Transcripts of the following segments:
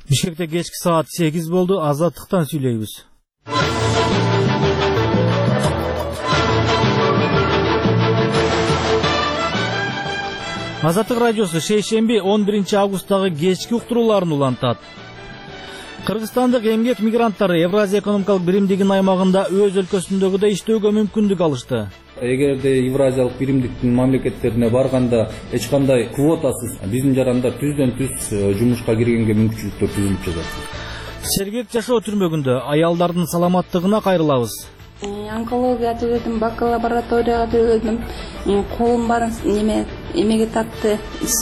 Бишкекте кечки саат 8 болду. Азаттыктан сүйлөйбүз. Азаттык радиосу шейшемби 11 августтагы кечки уктурууларын улантат. Кыргызстандык эмгек мигранттары Евразия экономикалык биримдигинин аймагында өз өлкөсүндөгүдөй иштөөгө мүмкүндүк алышты. Эгерде Евразиялык биримдиктин мамлекеттерине барганда эч кандай квотасыз биздин жаранда түздөн-түз жумушка киргенге мүмкүнчүлүктөр түзүлүп жатат. Сергек жашоо түрмөгүндө аялдардын саламаттыгына кайрылабыз. Онкология түгөдүм, бакалавриатка түгөдүм. Колум барын эмеге тартты.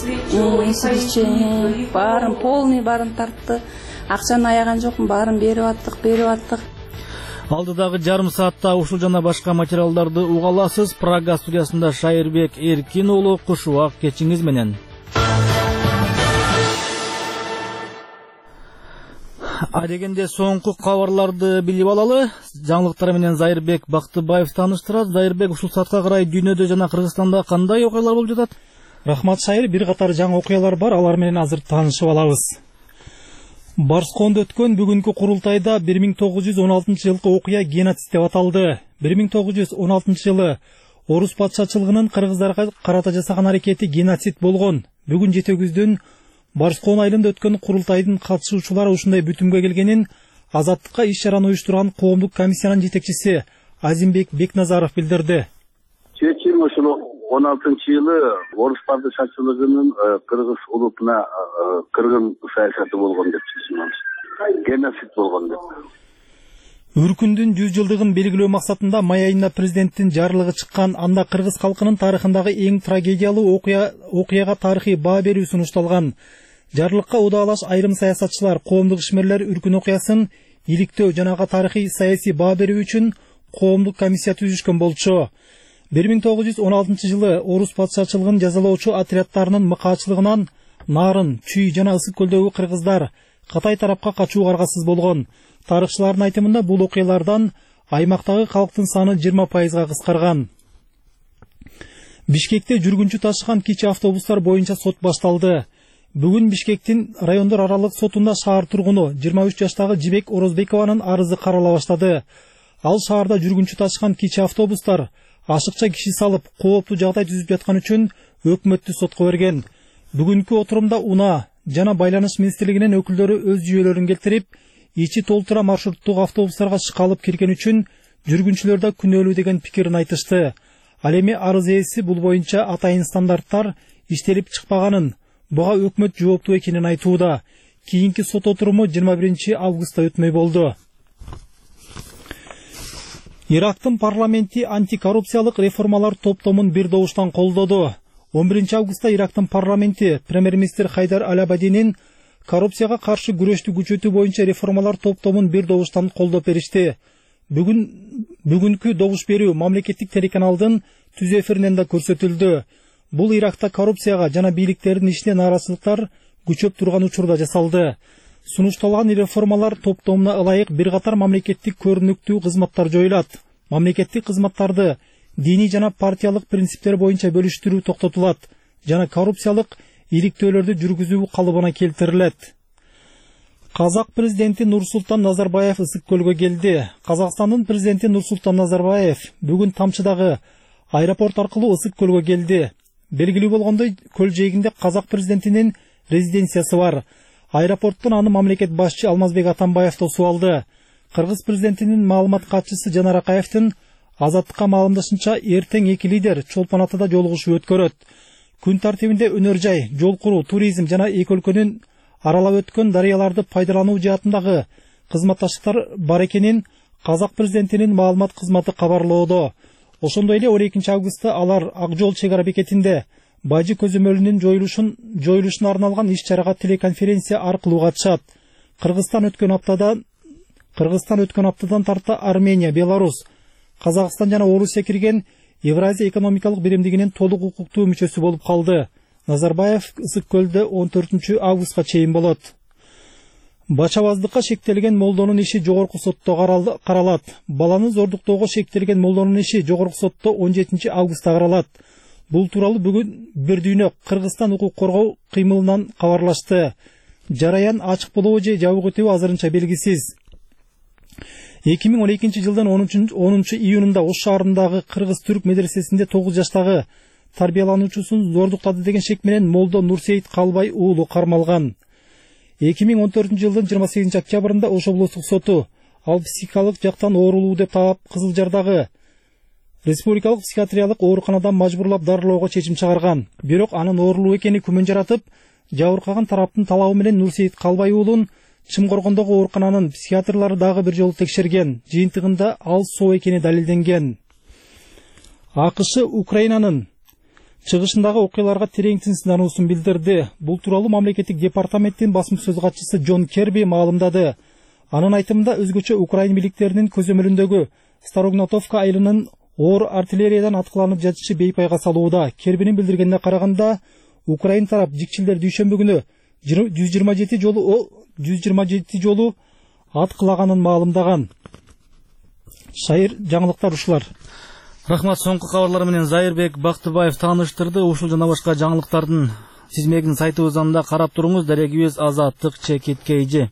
Барын полный барын тартты. Акчаны аяган жокмун, барын берип аттык. Алдыдагы жарым саатта ушул жана башка материалдарды уга аласыз. Прага студиясында Шайырбек Эркин уулу Кушубак кечиңиз менен. Адегенде соңку кабарларды билип алалы. Жаңылыктар менен Зайырбек Бактыбаев тааныштырат. Зайырбек, ушул саатка карай дүйнөдө жана Кыргызстанда кандай окуялар болуп жатат? Рахмат Шайыр, бир катар жаңы окуялар бар, алар менен азыр таанышып алабыз. Барскондо өткөн бүгүнкү курултайда 1916 жылкы окуя геноцид деп аталды. 1916 жылы Орус патшачылыгынын кыргыздарга карата жасаган аракети геноцид болгон. Бүгүн жетегүздүн Барскон айылында өткөн курултайдын катышуучулары ушундай бүтүмгө келгенин азаттыкка иш-чараны уюштурган коомдук комиссиянын жетекчиси Азимбек Бекназаров билдирди. Чечим ушул 16-жылы Орус падышачылыгынын кыргыз улутуна кыргын саясаты болгон деп чечим. Геноцид болгон деп. Үркүндүн 100 жылдыгын белгилөө максатында май айында президенттин жарлыгы чыккан. Анда кыргыз калкынын тарыхындагы эң трагедиялуу окуяга тарыхый баа берүү сунушталган. Жарлыкка удаалаш айрым саясатчылар коомдук ишмерлер Үркүн окуясын иликтөө жана тарыхый саясий баа берүү үчүн коомдук комиссия түзүшкөн болчу. 1916 жылы Орус патшачылыгын жазалоочу отрядтарынын мыкаачылыгынан Нарын, Чүй жана Ысык көлдөгү кыргыздар Кытай тарапка качууга аргасыз болгон. Тарыхчылардын айтымында бул окуялардан аймактагы калктын саны 20%га кыскарган. Бишкекте жүргүнчү ташыган кичи автобустар боюнча сот башталды. Бүгүн Бишкектин райондор аралык сотунда шаар тургуну 23 жаштагы Жибек Орозбекованын арызы карала баштады. Ал шаарда жүргүнчү ташыган кичи автобустар ашыкча киши салып, кооптуу жагдай түзүп жаткан үчүн өкмөттү сотко берген. Бүгүнкү отурумда УНА жана Байланыш министрлигинин өкүлдөрү өз жүйөлөрүн келтирип, ичи толтура маршруттук автобустарга шыкалып кирген үчүн жүргүнчүлөрдө күнөөлүү деген пикирин айтышты. Ал эми арыз ээси бул боюнча атайын стандарттар иштелип чыкпаганын, буга өкмөт жооптуу экенин айтууда. Кийинки сот отуруму 21 августта өтмөй болду. Ирактын парламенти антикоррупциялык реформалар топтомун бир добуштан колдоду. 11 августта Ирактын парламенти премьер-министр Хайдар Аль-Абадинин коррупцияга каршы күрөштү күчөтүү боюнча реформалар топтомун бир добуштан колдоп беришти. Бүгүнкү добуш берүү мамлекеттик телеканалдын түз эфиринен да көрсөтүлдү. Бул Иракта коррупцияга жана бийликтердин ишине нааразычылыктар күчөп турган учурда жасалды. Сунушталган реформалар топтомуна ылайык бир катар мамлекеттик көрүнүктүү кызматтар жоюлат. Мамлекеттик кызматтарды диний жана партиялык принциптер боюнча бөлүштүрүү токтотулат жана коррупциялык иликтөөлөрдү жүргүзүү калыбына келтирилет. Казак президенти Нурсултан Назарбаев Ысык көлгө келди. Казакстандын президенти Нурсултан Назарбаев бүгүн Тамчыдагы аэропорт аркылуу Ысык көлгө келди. Белгилүү болгондой, көл жээгинде казак президентинин резиденциясы бар. Аэропорттон аны мамлекет башчы Алмазбек Атамбаев тосуп алды. Кыргыз президентинин маалымат катчысы Жанар Акаевдин азаттыкка маалымдашынча, эртең эки лидер Чолпон Атада жолугушуу өткөрөт. Күн тартибинде өнөр жай, жол куруу, туризм жана эки өлкөнүн аралап өткөн дарыяларды пайдалануу жаатындагы кызматташтыктар бар экенин казак президентинин маалымат кызматы кабарлоодо. Ошондой эле 12 августта алар Ак жол чек ара бекетинде Бажы көзөмөлүнүн жоюлушуна арналган иш-чарага телеконференция аркылуу катышат. Кыргызстан өткөн аптадан тарта Армения, Беларус, Казакстан жана Орусия кирген Евразия экономикалык биримдигинин толук укуктуу мүчөсү болуп калды. Назарбаев Ысык көлдө 14 августка чейин болот. Бачабаздыкка шектелген молдонун иши жогорку сотто каралат. Баланы зордуктоого шектелген молдонун иши жогорку сотто 17 августта каралат. Бул тууралуу бүгүн Бир дүйнө Кыргызстан укук коргоо кыймылынан кабарлашты. жараян ачык болобу же жабык өтөбү азырынча белгисиз. 2012 жылдын 10 июнунда Ош шаарындагы кыргыз-түрк медресесинде 9 жаштагы тарбиялануучусун зордуктады деген шек менен молдо Нурсейит Калбай уулу кармалган. 2014 жылдын 28 октябрында Ош облустук соту ал психикалык жактан оорулуу деп таап Кызылжардагы республикалык психиатриялык ооруканадан мажбурлап дарылоого чечим чыгарган. Бирок анын оорулуу экени күмөн жаратып, жабыркаган тараптын талабы менен Нурсейит Калбай уулун Чымкоргондогу оорукананын психиатрлары дагы бир жолу текшерген. Жыйынтыгында ал соо экени далилденген. АКШ Украинанын чыгышындагы окуяларга терең сындануусун билдирди. Бул тууралуу мамлекеттик департаменттин басым сөз катчысы Джон Керби маалымдады. Анын айтымында өзгөчө Украин бийликтеринин көзөмөлүндөгү Старогнатовка айылынын оор артиллериядан аткыланып жатышы бейпайга салууда. Кербинин билдиргенине караганда, Украин тарап жикчилдер дүйшөмбү күнү 127 жолу аткылаганын маалымдаган. Шайыр жаңылыктар ушулар. Рахмат, соңку кабарлар менен Зайырбек Бактыбаев тааныштырды. Ушул жана башка жаңылыктардын тизмегин сайтыбыздан да карап туруңуз. Дарегибиз Азаттык Чекиткейжи.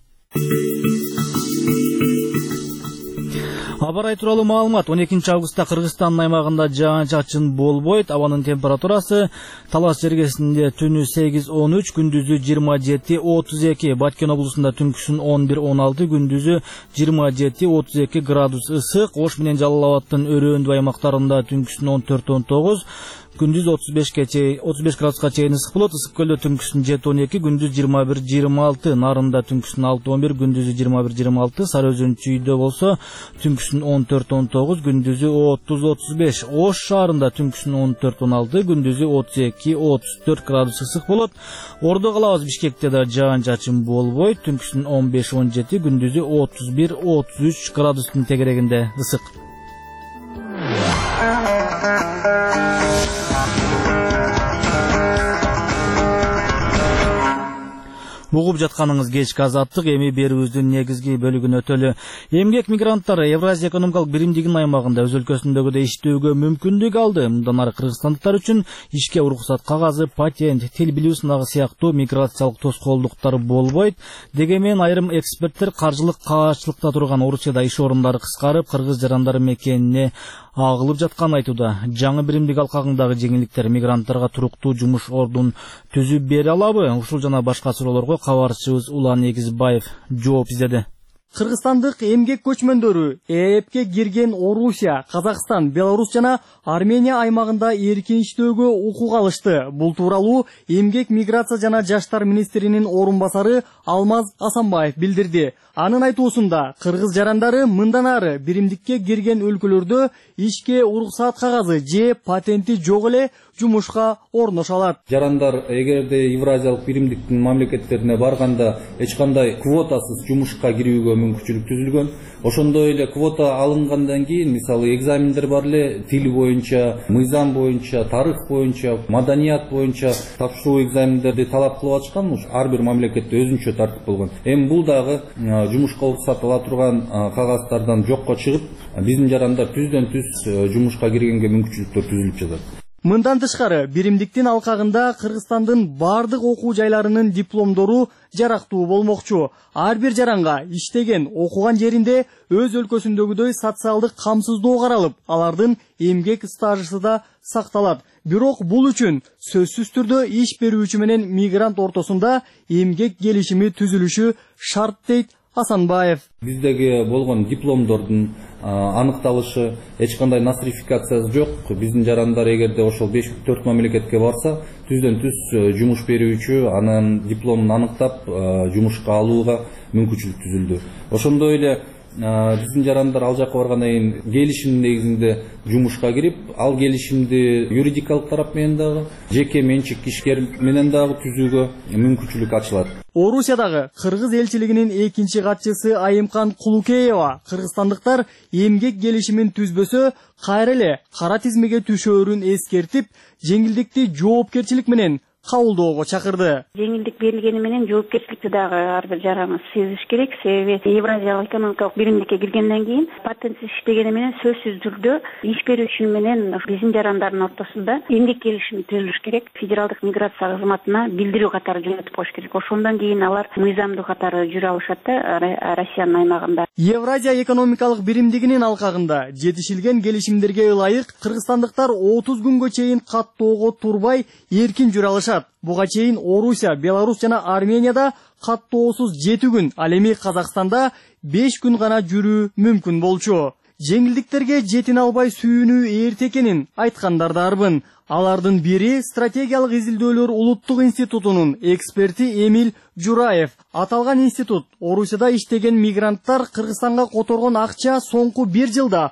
Абарай тууралуу маалымат. 12 августта Кыргызстандын аймагында жаан-чачын болбойт. Абанын температурасы Талас жергесинде түнү 8-13, күндүзү 27-32, Баткен облусунда түнкүсүн 11-16, күндүзү 27-32 градус ысык. Ош менен Жалал Абадтын өрөөндүү аймактарында түнкүсүн 14-19, күндүз 35 градуска чейин ысык болот. Ысык көлдө түнкүсүн 7-12, күндүз 21-26, Нарында түнкүсүн 6-11, күндүзү 21-26, Сары Өзөн чүйдө болсо түнкүсүн 14-19, күндүзү 30-35. Ош шаарында түнкүсүн 14-16, күндүзү 32-34 градус ысык болот. Ордо калабыз Бишкекте да жаан-чачын болбойт. Түнкүсүн 15-17, күндүзү 31-33 градустун тегерегинде ысык. Угуп жатканыңыз кечки Азаттык, эми берүүбүздүн негизги бөлүгүнө өтөлү. Эмгек мигранттары Евразия экономикалык биримдигинин аймагында өз өлкөсүндөгүдөй иштөөгө мүмкүндүк алды. Мындан ары кыргызстандыктар үчүн ишке уруксат кагазы, патент, тил билүү сынагы сыяктуу миграциялык тоскоолдуктар болбойт. Дегенмен айрым эксперттер каржылык каачылыкта турган Орусияда иш орундары кыскарып, кыргыз жарандары мекенине агылып жатканын айтууда. Жаңы биримдик алкагындагы жеңилдиктер мигранттарга туруктуу жумуш ордун түзүп бере алабы? Ушул жана башка суроолорго кабарчыбыз Улан Негизбаев жооп издеди. Кыргызстандык эмгек көчмөндөрү ЭЭПке кирген Орусия, Казакстан, Беларусь жана Армения аймагында эркин иштөөгө укук алышты. Бул тууралуу эмгек миграция жана жаштар министринин орун басары Алмаз Асанбаев билдирди. Анын айтуусунда кыргыз жарандары мындан ары биримдикке кирген өлкөлөрдө ишке уруксаат кагазы же патенти жок эле жумушка орношо алат. Жарандар эгерде Евразиялык биримдиктин мамлекеттерине барганда эч кандай квотасыз жумушка кирүүгө мүмкүнчүлүк түзүлгөн. Ошондой эле квота алынгандан кийин, мисалы экзамендер бар эле, тил боюнча, мыйзам боюнча, тарых боюнча, маданият боюнча тапшыруу экзамендерди талап кылып атышкан. Ар бир мамлекетте өзүнчө тартип болгон. Эми бул дагы жумушка уруксат ала турган кагаздардан жокко чыгып, биздин жарандар түздөн түз жумушка киргенге мүмкүнчүлүктөр түзүлүп жатат. Мындан тышкары биримдиктин алкагында Кыргызстандын бардык окуу жайларынын дипломдору жарактуу болмокчу. Ар бир жаранга иштеген, окуган жеринде өз өлкөсүндөгүдөй социалдык камсыздоо каралып, алардын эмгек стажысы да сакталат. Бирок бул үчүн сөзсүз түрдө иш берүүчү менен мигрант ортосунда эмгек келишими түзүлүшү шарт дейт Асанбаев. Биздеги болгон дипломдордун аныкталышы, эч кандай нострификациясы жок. Биздин жарандар эгерде ошол 5-4 мамлекетке барса, түздөн түз жумуш берүүчү анын дипломун аныктап жумушка алууга мүмкүнчүлүк түзүлдү. Ошондой эле биздин жарандар ал жакка баргандан кийин келишимдин негизинде жумушка кирип, ал келишимди юридикалык тарап менен дагы, жеке менчик ишкер менен дагы түзүүгө мүмкүнчүлүк ачылат. Орусиядагы кыргыз элчилигинин экинчи катчысы Айымкан Кулукеева кыргызстандыктар эмгек келишимин түзбөсө кайра эле кара тизмеге түшөөрүн эскертип, жеңилдикти жоопкерчилик менен кабылдоого чакырды. Жеңилдик берилгени менен жоопкерчиликти дагы ар бир жараныбыз сезиш керек. Себеби Евразиялык экономикалык биримдикке киргенден кийин патентсиз иштегени менен сөзсүз түрдө иш берүүчү менен биздин жарандардын ортосунда эмгек келишими түзүлүш керек. Федералдык миграция кызматына билдирүү катары жөнөтүп коюш керек. Ошондон кийин алар мыйзамдуу катары жүрө алышат да Россиянын аймагында. Евразия экономикалык биримдигинин алкагында жетишилген келишимдерге ылайык кыргызстандыктар 30 күнгө чейин каттоого турбай эркин жүрө алышат. Буга чейин Орусия, Беларусь жана Арменияда каттоосуз 7 күн, ал эми Казакстанда 5 күн гана жүрүү мүмкүн болчу. Жеңилдиктерге жетин албай сүйүнүү эрте экенин айткандар да арбын. Алардын бири стратегиялык изилдөөлөр улуттук институтунун эксперти Эмиль Жураев. Аталган институт Орусияда иштеген мигранттар Кыргызстанга которгон акча соңку 1 жылда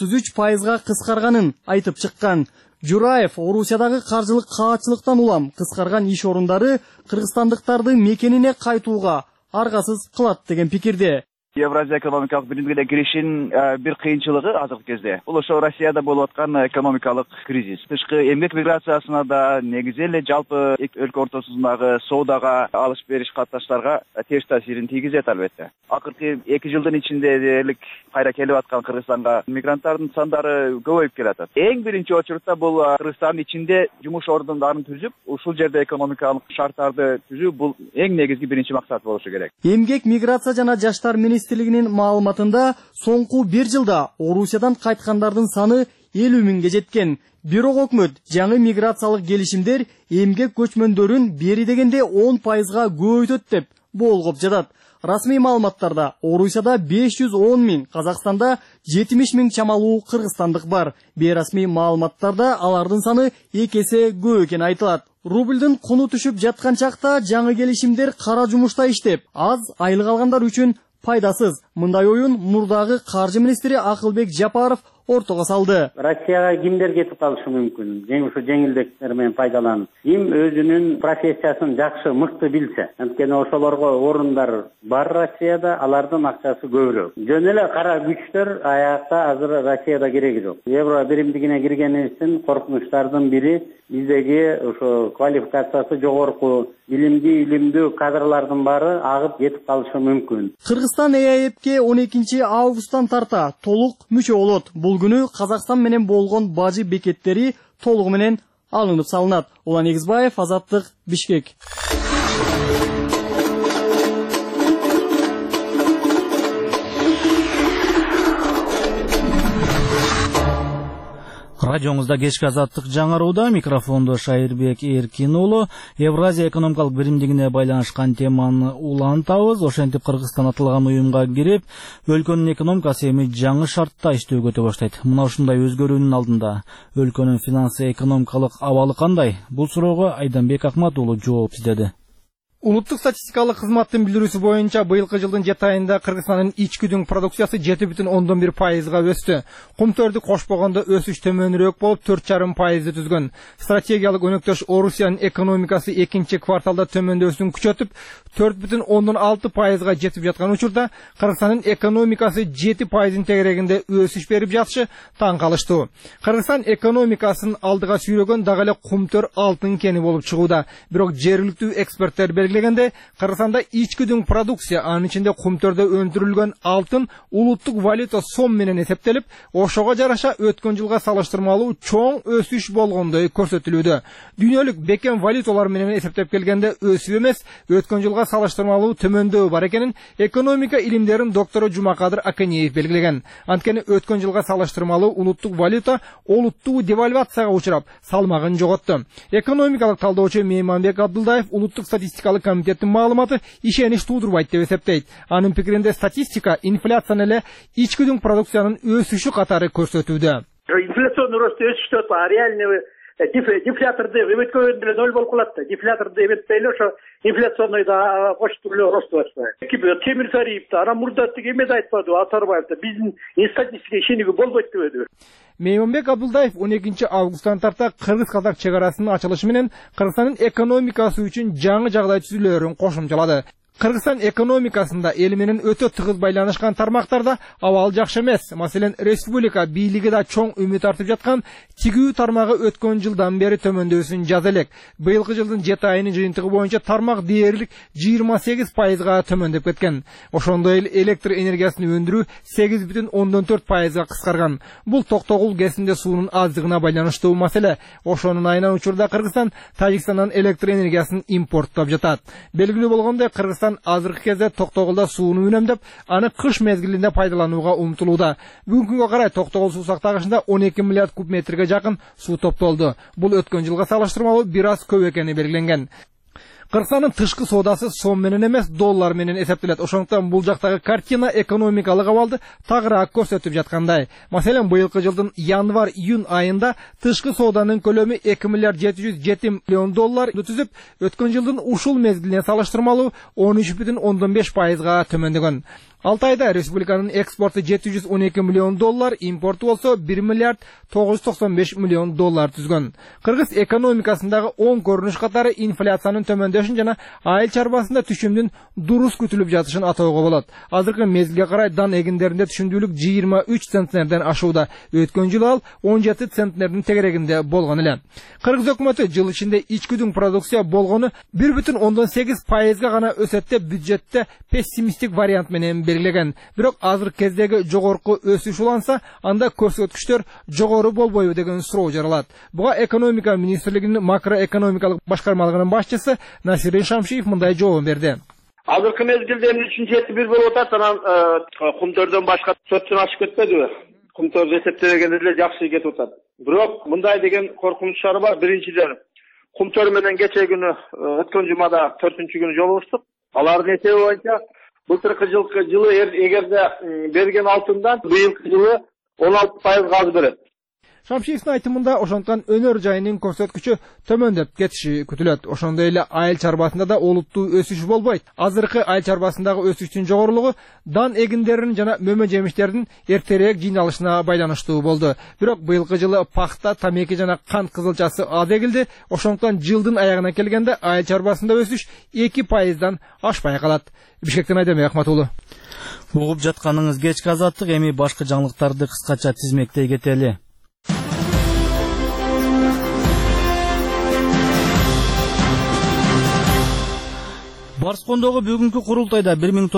33% кыскарганын айтып чыккан. Жураев Орусиядагы каржылык каатчылыктан улам кыскарган иш орундары кыргызстандыктарды мекенине кайтууга аргасыз кылат деген пикирде. Евразия экономикалык биримдигине киришин бир кыйынчылыгы азыркы кезде. Бул ошо Россияда болуп аткан экономикалык кризис. Тышкы эмгек миграциясына да негизи эле жалпы өлкө ортосундагы соодага алыш бериш катнаштарга терс таасирин тийгизет албетте. Акыркы 2 жылдын ичинде дээрлик кайра келип аткан Кыргызстанга мигранттардын сандары көбөйүп келатат. Эң биринчи очурутта бул Кыргызстандын ичинде жумуш ордундарын түзүп, ушул жерде экономикалык шарттарды түзүү бул эң негизги биринчи максат болушу керек. Эмгек миграция жана жаштар министрлигинин маалыматында соңку 1 жылда Орусиядан кайткандардын саны 50 миңге жеткен. Бирок өкмөт жаңы миграциялык келишимдер эмгек көчмөндөрүн бери дегенде 10%га көбөйтөт деп болгоп жатат. Расмий маалыматтарда Орусияда 510 миң, Казакстанда 70 миң чамалуу кыргызстандык бар. Бейрасмий маалыматтарда алардын саны 2 эсе көп экени айтылат. Рубльдын куну түшүп жаткан чакта жаңы келишимдер кара жумушта иштеп, аз айлык алгандар үчүн пайдасыз. Мындай оюн мурдагы каржы министри Акылбек Жапаров ортого салды. Россияга кимдер кетип калышы мүмкүн? Ушул жеңилдиктер менен пайдаланып, ким өзүнүн профессиясын жакшы, мыкты билсе. Анткени ошолорго орундар бар Россияда, алардын акчасы көбүрөөк. Жөн эле кара күчтөр аякта азыр Россияда кереги жок. Евро биримдигине киргенибиздин коркунучтардын бири биздеги ошо квалификациясы жогорку, илимдүү кадрлардын баары агып кетип калышы мүмкүн. Кыргызстан ЭАЭПке 12 августтан тарта толук мүчө болот. Бул күнү Казакстан менен болгон бажы бекеттери толугу менен алынып салынат. Улан Эгизбаев, Азаттык, Бишкек. Радиоңузда кечки Азаттык жаңырууда, микрофондо Шайырбек Эркин уулу. Евразия экономикалык биримдигине байланышкан теманы улантабыз. Ошентип Кыргызстан аталган уюмга кирип, өлкөнүн экономикасы эми жаңы шартта иштөөгө өтө баштайт. Мына ушундай өзгөрүүнүн алдында өлкөнүн финансы экономикалык абалы кандай? Бул суроого Айданбек Акмат уулу жооп издеди. Улуттук статистикалык кызматтын билдирүүсү боюнча быйылкы жылдын 7 айында Кыргызстандын ички дүң продукциясы 7,1%га өстү. Кумтөрдү кошпогондо өсүш төмөнүрөөк болуп 4,5% түзгөн. Стратегиялык өнөктөш Орусиянын экономикасы экинчи кварталда төмөндөшүн күчөтүп 4,6%га жетип жаткан учурда Кыргызстандын экономикасы 7%ын тегерегинде өсүш берип жатышы таң калыштуу. Кыргызстан экономикасын алдыга сүйрөгөн дагы эле кумтөр алтын кени болуп чыгууда. Бирок жергиликтүү эксперттер белгилегенде Кыргызстанда ички дүң продукция, анын ичинде кумтөрдө өндүрүлгөн алтын улуттук валюта сом менен эсептелип, ошого жараша өткөн жылга салыштырмалуу чоң өсүш болгондой көрсөтүлүүдө. Дүйнөлүк бекем валюталар менен эсептеп келгенде өсүү эмес, өткөн жылга салыштырмалуу төмөндөүү бар экенин экономика илимдеринин доктору Жумакадыр Акенеев белгилеген. Анткени өткөн жылга салыштырмалуу улуттук валюта олуттуу девальвацияга учурап, салмагын жоготту. Экономикалык талдоочу Мейманбек Абдулдаев улуттук статистикалык комитеттин маалыматы ишенич туудурбайт деп эсептейт. Анын пикиринде статистика инфляцияны эле ички дүң продукциянын өсүшү катары көрсөтүүдө. Инфляционный рост өсүштө реальный дефляторды өткөн деле 0 болуп калат да. Дефляторды эметпейле ошо инфляционныйда кошуп эле рост баштайт. Темир Сариевди ана мурда эмеде айтпады, Атарбаевди биздин статистика ишенүүгө болбойт дебеди. Мейманбек Абдулдаев 12 августтан тарта Кыргыз-Казак чек арасынын ачылышы менен Кыргызстандын экономикасы үчүн жаңы жагдай түзүлөөрүн кошумчалады. Кыргызстан экономикасында эл менен өтө тыгыз байланышкан тармактарда абал жакшы эмес. Маселен, республика бийлиги да чоң үмүт артып жаткан тигүү тармагы өткөн жылдан бери төмөндөсүн жаза элек. Быйылкы жылдын 7 айынын жыйынтыгы боюнча тармак дээрлик 28%га төмөндөп кеткен. Ошондой эле электр энергиясын өндүрүү 8,4%га кыскарган. Бул токтогул кесинде суунун аздыгына байланыштуу маселе. Ошонун айынан учурда Кыргызстан Тажикстандан электр энергиясын импорттоп жатат. Белгилүү болгондой, Кыргызстан азыркы кезде токтогулда сууну үнөмдөп, аны кыш мезгилинде пайдаланууга умтулууда. Бүгүнкү күнгө карай токтогул суу сактагычында 12 миллиард куб метрге жакын суу топтолду. Бул өткөн жылга салыштырмалуу бир аз көп экени белгиленген. Кыргызстандын тышкы соодасы сом менен эмес, доллар менен эсептелет. Ошондуктан бул жактагы картина экономикалык абалды тагыраак көрсөтүп жаткандай. Маселен, быйылкы жылдын январь-июнь айында тышкы сооданын көлөмү 2 миллиард 707 миллион доллар түзүп, өткөн жылдын ушул мезгилине салыштырмалуу 13,5%га төмөндөгөн. 6 айда республиканын экспорту 712 миллион доллар, импорту болсо 1 миллиард 995 миллион доллар түзгөн. Кыргыз экономикасындагы оң көрүнүш катары инфляциянын төмөндөшүн жана айыл чарбасында түшүмдүн дурус күтүлүп жатышын атоого болот. Азыркы мезгилге карай дан эгиндеринде түшүмдүүлүк 23 центнерден ашууда. Өткөн жылы ал 17 центнердин тегерегинде болгон эле. Кыргыз өкмөтү жыл ичинде ичкүдүн продукция болгону 1,8%га гана өсөт деп бюджетте пессимисттик вариант менен белгилеген. Бирок азыркы кездеги жогорку өсүш уланса, анда көрсөткүчтөр жогору болбойбу деген суроо жаралат. Буга экономика министрлигинин макроэкономикалык башкармалыгынын башчысы Насирин Шамшиев мындай жооп берди. Азыркы мезгилде 3-7 болуп атат, анан кумтөрдөн башка сотчун ашып кетпедиби? Кумтөрдү эсептегенде деле жакшы кетип атат. Бирок мындай деген коркунучтары бар. Биринчиден, кумтөр менен кече күнү өткөн жумада 4-күнү жолугуштук. Алардын эсеби боюнча былтыркы жылы эгерде берген алтындан быйылкы жылы 16% аз берет. Шамшиевдин айтымында ошондуктан өнөр жайынын көрсөткүчү төмөндөп кетиши күтүлөт. Ошондой эле айыл чарбасында да олуттуу өсүш болбойт. Азыркы айыл чарбасындагы өсүштүн жогорулугу дан эгиндеринин жана мөмө жемиштердин эртерээк жыйналышына байланыштуу болду. Бирок быйылкы жылы пахта, тамеки жана кант кызылчасы аз эгилди. Ошондуктан жылдын аягына келгенде айыл чарбасында өсүш 2%дан ашпай калат. Бишкектен Айдемек Ахматулу. Угуп жатканыңыз кечки азаттык, эми башка жаңылыктарды кыскача тизмектей кетели. Барскондогу бүгүнкү курултайда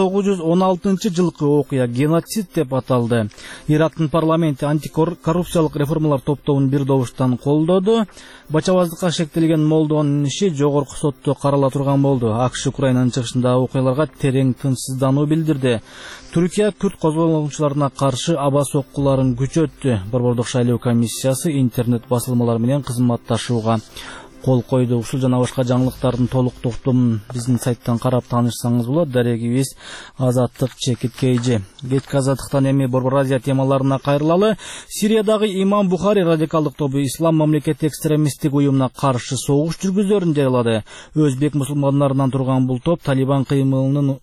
1916 жылкы окуя геноцид деп аталды. Ирактын парламенти антикоррупциялык реформалар топтомун бир добуштан колдоду. Бачабаздыкка шектелген Молдонун иши жогорку сотто карала турган болду. АКШ Украинанын чыгышындагы окуяларга терең тынчсыздануу билдирди. Түркия күрд козголгучуларына каршы аба соккуларын күчөттү. Борбордук шайлоо комиссиясы интернет басылмалар менен кызматташууга кол койду. Ушул жана башка жаңылыктардын толук топтомун биздин сайттан карап таанышсаңыз болот. Дарегибиз Азаттык _KG. Кечки азаттыктан эми Борбор Азия темаларына кайрылалы. Сириядагы Имам Бухари радикалдык тобу Ислам мамлекети экстремисттик уюмуна каршы согуш жүргүзөрүн жарыялады. Өзбек мусулмандарынан турган бул топ Талибан кыймылынан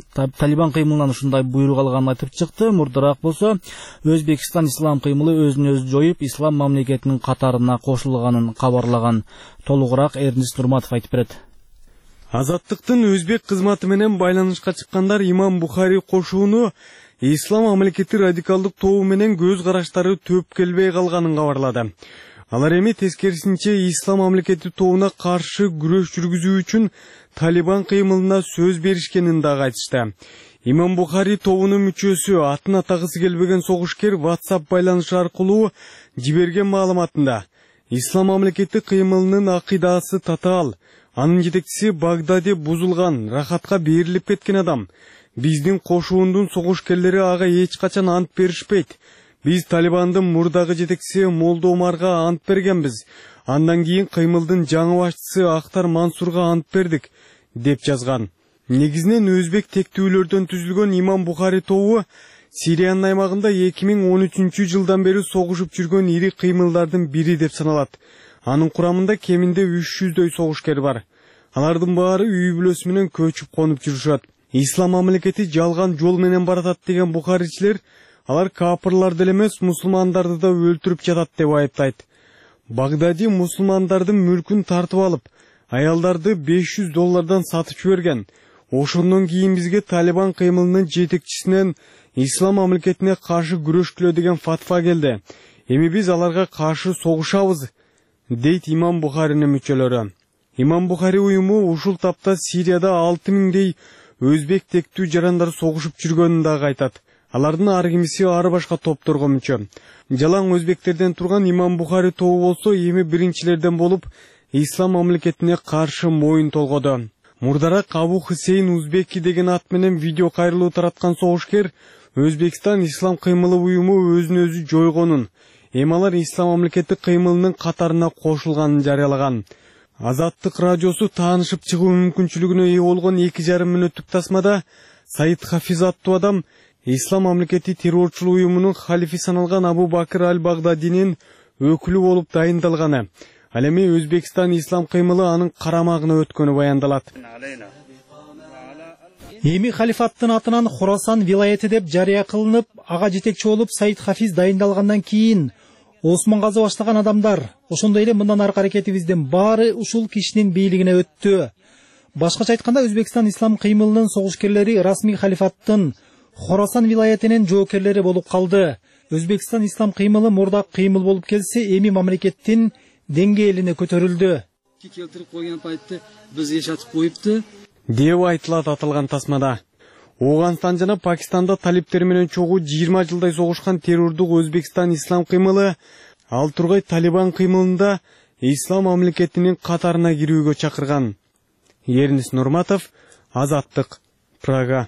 ушундай буйрук алганын айтып чыкты. Мурдараак болсо Өзбекстан ислам кыймылы өзүн өзү жоюп, ислам мамлекетинин катарына кошулганын кабарлаган. Толугураак Эрнис Нурматов айтып берет. Азаттыктын өзбек кызматы менен байланышка чыккандар Имам Бухари кошууну ислам мамлекети радикалдык тобу менен көз караштары төп келбей калганын кабарлады. Алар эми тескерисинче ислам мамлекети тобуна каршы күрөш жүргүзүү үчүн Талибан кыймылына сөз беришкенин дагы айтышты. Имам Бухари тобунун мүчөсү атын атагысы келбеген согушкер WhatsApp байланышы аркылуу жиберген маалыматында ислам мамлекети кыймылынын акыйдасы татаал, анын жетекчиси Багдади бузулган, рахатка берилип кеткен адам. Биздин кошуундун согушкерлери ага эч качан ант беришпейт. Биз Талибандын мурдагы жетекчиси Молдо Омарга ант бергенбиз. Андан кийин кыймылдын жаңы башчысы Ахтар Мансурга ант бердик, деп жазган. Негизинен өзбек тектүүлөрдөн түзүлгөн Имам Бухари тобу Сириянын аймагында 2013 жылдан бери согушуп жүргөн ири кыймылдардын бири деп саналат. Анын курамында кеминде 300дөй согушкер бар. Алардын баары үй бүлөсү менен көчүп конуп жүрүшөт. Ислам мамлекети жалган жол менен баратат деген бухаричилер, алар капырлар деле эмес, мусулмандарды да өлтүрүп жатат деп айыптайт. Багдади мусулмандардын мүлкүн тартып алып, аялдарды $500 сатып жиберген. Ошондон кийин бизге Талибан кыймылынын жетекчисинен ислам мамлекетине каршы күрөшкүлө деген фатва келди. Эми биз аларга каршы согушабыз, дейт Имам Бухаринин мүчөлөрү. Имам Бухари уюму ушул тапта Сирияда 6000дей өзбек тектүү жарандар согушуп жүргөнүн дагы айтат. Алардын ар кимиси ар башка топторго мүчө. Жалаң өзбектерден турган Имам Бухари тобу болсо эми биринчилерден болуп ислам мамлекетине каршы моюн толгоду. Мурдараак Абу Хусейн Узбеки деген ат менен видео кайрылуу тараткан согушкер Өзбекстан ислам кыймылы уюму өзүн өзү жойгонун, эми алар ислам мамлекети кыймылынын катарына кошулганын жарыялаган. Азаттык радиосу таанышып чыгуу мүмкүнчүлүгүнө ээ болгон 2,5 мүнөттүк тасмада Саид Хафиз аттуу адам ислам мамлекети террорчулук уюмунун халифи саналган Абу Бакыр аль-Багдадинин өкүлү болуп дайындалганы. Ал эми Өзбекстан ислам кыймылы анын карамагына өткөнү баяндалат. Эми халифаттын атынан Хорасан вилаяты деп жарыя кылынып, ага жетекчи болуп Саид Хафиз дайындалгандан кийин Осмонғазы баштаган адамдар, ошондой эле мындан аркы аракетибиздин баары ушул кишинин бийлигине өттү. Башкача айтканда, Өзбекстан ислам кыймылынын согушкерлери расмий халифаттын Хорасан вилаятынын жоокерлери болуп калды. Өзбекстан ислам кыймылы мурда кыймыл болуп келсе, эми мамлекеттин деңгээлине көтөрүлдү. Келтирип койгон пайтты биз эшатып коюпту деп айтылат атылган тасмада. Оғанстан жана Пакистанда талиптер менен чогуу 20 жылдай согушкан террордук Өзбекстан ислам кыймылы ал тургай Талибан кыймылында ислам мамлекетинин катарына кирүүгө чакырган. Ернис Нурматов, Азаттык, Прага.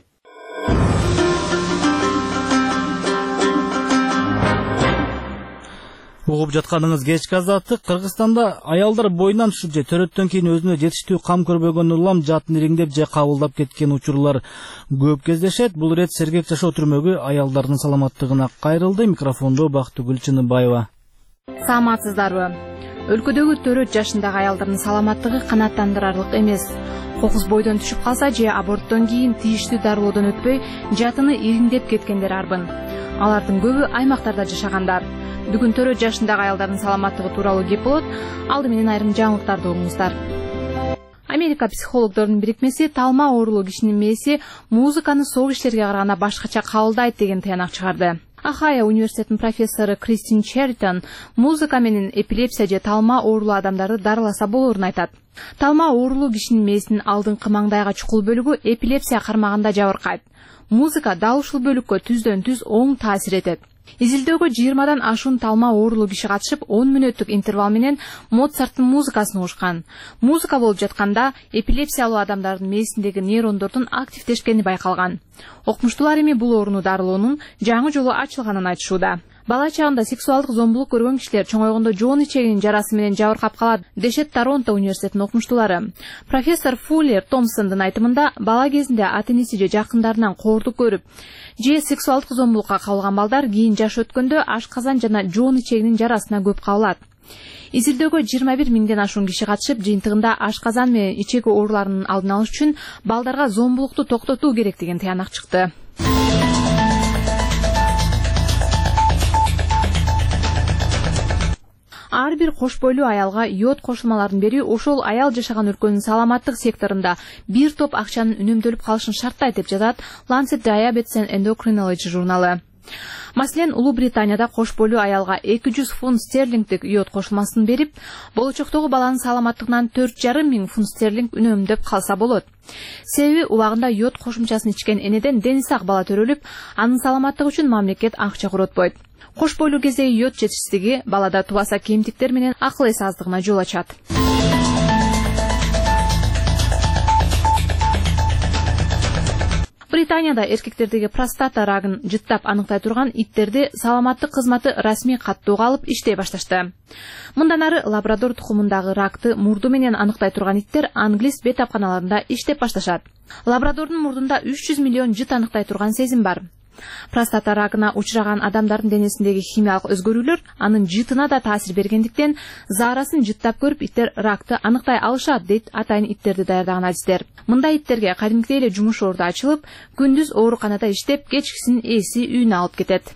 Угуп жатканыңыз кечки Азаттык. Кыргызстанда аялдар боюнан түшүп же төрөттөн кийин өзүнө жетиштүү кам көрбөгөн улам жатын ириңдеп же кабылдап кеткен учурлар көп кездешет. Бул ирет сергек жашоо түрмөгү аялдардын саламаттыгына кайрылды. Микрофондо Бактыгүл Чыныбаева. Саламатсыздарбы? Өлкөдөгү төрөт жашындагы аялдардын саламаттыгы канааттандырарлык эмес. Кокус бойдон түшүп калса же аборттон кийин тийиштүү дарылоодон өтпөй жатыны ириңдеп кеткендер арбын. Алардын көбү аймактарда жашагандар. Бүгүн төрөт жашындагы аялдардын саламаттыгы тууралуу кеп болот. Алды менен айрым жаңылыктарды угуңуздар. Америка психологдордун бирикмеси талма оорулуу кишинин мээси музыканы соо кишилерге караганда башкача кабылдайт деген тыянак чыгарды. Ахая университетинин профессору Кристин Чертон музыка менен эпилепсия же талма оорулуу адамдарды дарыласа болоорун айтат. Талма оорулуу кишинин мээсинин алдыңкы маңдайга чукул бөлүгү эпилепсия кармаганда жабыркайт. Музыка дал ушул бөлүккө түздөн түз оң таасир этет. Изилдөөгө 20дан ашуун талма оорулуу киши катышып 10 мүнөттүк интервал менен Моцарттын музыкасын угушкан. Музыка болуп жатканда эпилепсиялуу адамдардын мээсиндеги нейрондордун активдешкени байкалган. Окумуштуулар эми бул ооруну дарылоонун жаңы жолу ачылганын айтышууда. Бала чагында сексуалдык зомбулук көргөн кишилер чоңойгондо жоон ичегинин жарасы менен жабыркап калат, дешет Торонто университетинин окумуштуулары. Профессор Фуллер Томпсондун айтымында, бала кезинде ата-энеси же жакындарынан коордук көрүп, же сексуалдык зомбулукка кабылган балдар кийин жаш өткөндө ашказан жана жоон ичегинин жарасына көп кабылат. Изилдөөгө 21 миңден ашуун киши катышып, жыйынтыгында ашказан менен ичеги ооруларынын алдын алыш үчүн балдарга зомбулукту токтотуу керек деген таянак чыкты. Ар бир кош бойлуу аялга йод кошулмаларын берүү ошол аял жашаган өлкөнүн саламаттык секторунда бир топ акчанын үнөмдөлүп калышын шарттайт деп жатат Lancet Diabetes and Endocrinology журналы. Маселен, Улуу Британияда кош бойлуу аялга 200 фунт стерлингдик йод кошулмасын берип, болочоктогу баланын саламаттыгынан 4,5 миң фунт стерлинг үнөмдөп калса болот. Себеби убагында йод кошумчасын ичкен энеден дени сак бала төрөлүп, анын саламаттыгы үчүн мамлекет акча коротпойт. Кош бойлуу кездеги йод жетишсиздиги балада тубаса кемтиктер менен акыл эс аздыгына жол ачат. Британияда эркектердеги простата рагын жыттап аныктай турган иттерди саламаттык кызматы расмий каттоого алып иштей башташты. Мындан ары лабрадор тукумундагы ракты мурду менен аныктай турган иттер англис бет апканаларында иштеп башташат. Лабрадордун мурдунда 300 миллион жыт аныктай турган сезим бар. Простата рагына учураган адамдардын денесиндеги химиялык өзгөрүүлөр анын жытына да таасир бергендиктен заарасын жыттап көрүп иттер ракты аныктай алышат, дейт атайын иттерди даярдаган адистер. Мындай иттерге кадимкидей эле жумуш орду ачылып, күндүз ооруканада иштеп, кечкисин ээси үйүнө алып кетет.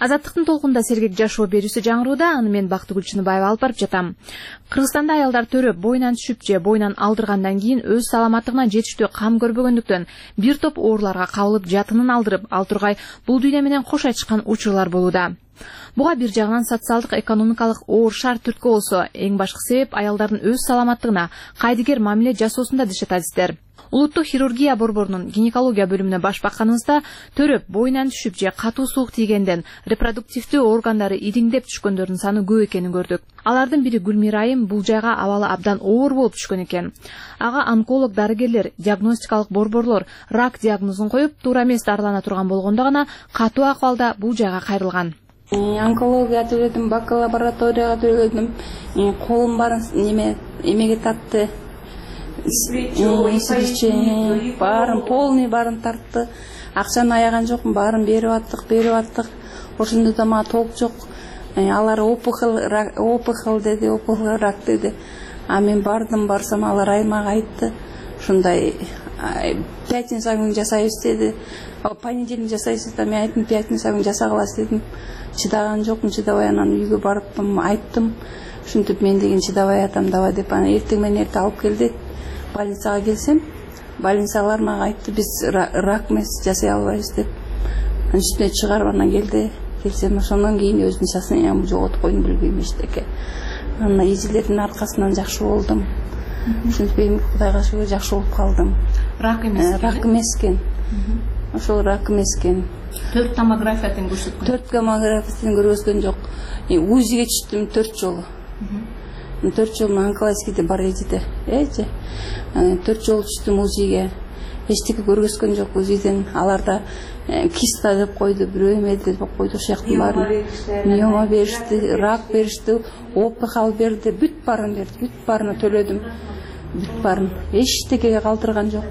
Азаттыктын толкунда сергек жашоо берүүсү жаңырууда, аны мен Бактыгүл Чыныбаева алып барып жатам. Кыргызстанда аялдар төрөп бойнан түшүп же бойнан алдыргандан кийин өз саламаттыгына жетиштүү кам көрбөгөндүктөн бир топ ооруларга кабылып жатынын алдырып, ал тургай бул дүйнө менен кош айтышкан учурлар болууда. Буга бир жагынан социалдык экономикалык оор шарт түрткү болсо, эң башкы себеп аялдардын өз саламаттыгына кайдыгер мамиле жасоосунда дешет адистер. Улуттук хирургия борборунун гинекология бөлүмүнө баш бакканыбызда төрөп бойнан түшүп же катуу суук тийгенден репродуктивдүү органдары ириңдеп түшкөндөрдүн саны көп экенин көрдүк. Алардын бири Гүлмира Айым бул жайга абалы абдан оор болуп түшкөн экен. Ага онколог дарыгерлер, диагностикалык борборлор рак диагнозун коюп, туура эмес дарылана турган болгондо гана катуу акыбалда бул жайга кайрылган. Онкология төлөдүм, бакалавриатурага төлөдүм, колум барын эмеге тартты. Барын полный барын тартты. Акчаны аяган жокмун, барын берип аттык. Ошондо да мага толук жок. Алар опухол деди, опухол рак деди. А мен барсам алар аймак айтты. Ушундай пятница күнү жасайбыз деди. Понедельник жасайсыз да, мен айттым пятница күнү жасагалас дедим. Чыдаган жокмун, чыдабай анан үйгө барып айттым. Ушинтип мен деген чыдабай атам давай деп, анан эртең менен алып келди. Больницага келсем, больницалар мага айтты, биз рак эмес жасай албайбыз деп. Үстүнө чыгарып анан келсем, ошондон кийин өзүнүн состояниемди жоготуп койдум, билбейм эчтеке. Анан изилердин аркасынан жакшы болдум. Ушинтип эми Кудайга шүгүр жакшы болуп калдым. Рак эмес. Рак эмес экен. Ошол рак эмес экен. 4 томографиядан көрсөткөн. 4 томографиядан көргөзгөн жок. УЗИге түштүм 4 жолу. 4 жолу онкологияда бар эди. 4 жолу түштүм УЗИге. Эчтеке көргөзгөн жок УЗИден. Аларда киста деп койду, бирөө эме деп койду, ошяктын баарын. Миома беришти, рак беришти, опухол берди, бүт баарын берди, бүт баарына төлөдүм. Бүт баарын. Эчтекеге калтырган жок.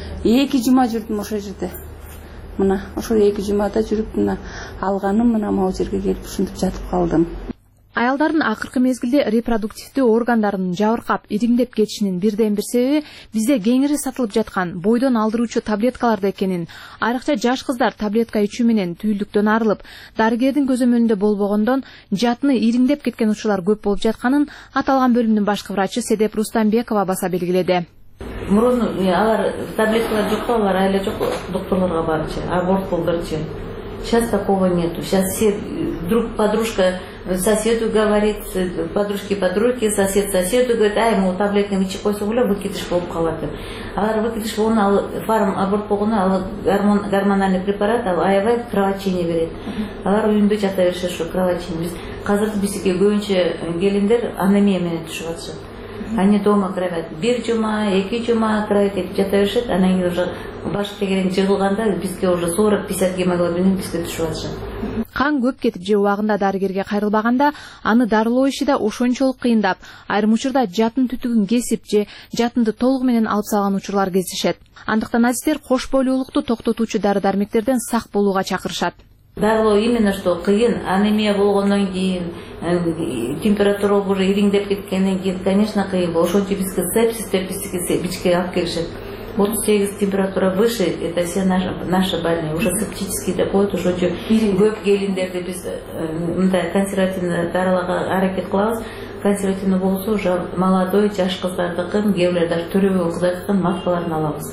2 жума жүрдүм ошол жерде. Мына ошол 2 жумада жүрүп мына алганым мына могу жерге келип ушинтип жатып калдым. Аялдардын акыркы мезгилде репродуктивдүү органдарынын жабыркап, ириңдеп кетишинин бирден бир себеби бизде кеңири сатылып жаткан бойдон алдыруучу таблеткаларда экенин, айрыкча жаш кыздар таблетка ичүү менен түйүлдүктөн арылып, дарыгердин көзөмөлүндө болбогондон жатыны ириңдеп кеткен учурлар көп болуп жатканын аталган бөлүмдүн башкы врачы Седеп Рустамбекова баса белгиледи. Мурун алар таблеткалар жок, алар айла жок, докторлорго барчы, аборт кылдырчы. Сейчас такого нету. Сейчас все подружка соседу говорит, подружки, сосед соседу говорит, ай, ему таблетканы ичип койсо эле выкидыш болуп калат деп. Алар выкидыш болгону ал фарм аборт болгону ал гормональный препарат, ал аябай кровотечение берет. Алар үйүндө жата беришет ошо кровотечение. Азыр бизге көбүнчө келиндер анемия менен түшүп атышат. Они дома кровят 1 жума, 2 жума кровать этип жата беришет, анан кийин уже баш тегерен жыгылганда бизге уже 40-50 гемоглобин бизге түшүп атышат. Кан көп кетип же убагында дарыгерге кайрылбаганда аны дарылоо иши да ошончолук кыйындап, айрым учурда жатын түтүгүн кесип же жатынды толугу менен алып салган учурлар кездешет. Андыктан азиздер кош бойлуулукту токтотуучу дары-дармектерден сак болууга чакырышат. Дарылоо именно что кыйын, анемия болгондон кийин, температура уже ириңдеп кеткенден кийин, конечно, кыйын. Ошончо бизге сепсис деп бичке алып келишет. 38 температура выше, это все наши больные, уже септический деп коет, ошончо көп келиндерди биз мындай консервативный дарылага аракет кылабыз. Консервативный болсо уже молодой, жаш кыздардыкын, кээ бирлер даже төрөбөгөн кыздардыкын маскаларын алабыз.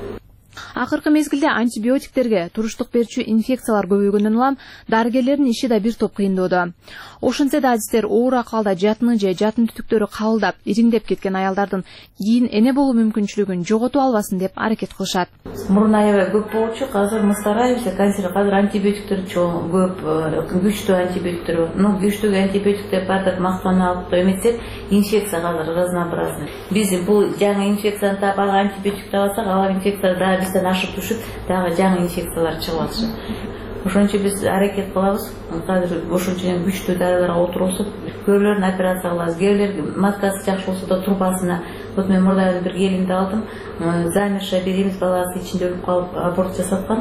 Акыркы мезгилде антибиотиктерге туруштук берүүчү инфекциялар көбөйгөндөн улам дарыгерлердин иши да бир топ кыйындоодо. Ошентсе да адистер оор акыбалда жатыны же жатын түтүктөрү кабылдап, ириңдеп кеткен аялдардын кийин эне болуу мүмкүнчүлүгүн жоготуп албасын деп аракет кылышат. Мурун аябай көп болчу, азыр мы стараемся, азыр антибиотиктер чоң, көп, күчтүү антибиотиктер. Ну, күчтүү антибиотиктер бар деп мактанып эметсек, инфекция азыр разнообразный. Биз бул жаңы инфекцияны таап антибиотик табасак, ал инфекция да бизден ашып түшүп, дагы жаңы инфекциялар чыгып атышат. Ошончо биз аракет кылабыз. Азыр ошончо күчтүү дарыларга отурусуп, көбүлөрүн операция кылабыз. Кээбилер маскасы жакшы болсо да трубасына. Вот мен мурда бир келинди алдым. Замершая беременность, баласы ичинде өлүп калып аборт жасаткан.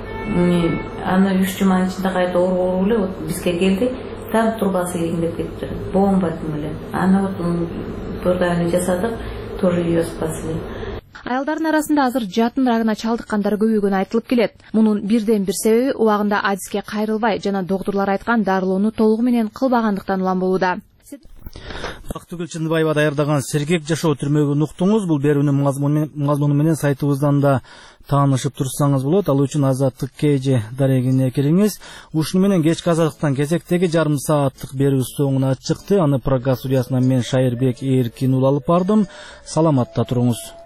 Аны 3 жуманын ичинде кайта ооруп эле бизге келди. Там трубасы ириңдеп кетти. Бомба менен. Аны вот мурда жасадык, тоже ее спасли. Аялдардын арасында азыр жатын рагына чалдыккандар көбөйгөнү айтылып келет. Мунун бирден бир себеби убагында адиске кайрылбай жана доктурлар айткан дарылоону толугу менен кылбагандыктан улам болууда. Бактыгүл Чындыбаева даярдаган Сергек жашоо түрмөгүн уктуңуз. Бул берүүнүн мазмуну менен сайтыбыздан да таанышып турсаңыз болот. Ал үчүн Азаттык KG дарегине кириңиз. Ушуну менен кечки Азаттыктан кезектеги жарым сааттык берүү соңуна чыкты. Аны Прага студиясынан мен Шайырбек Эркин алып бардым. Саламатта туруңуз.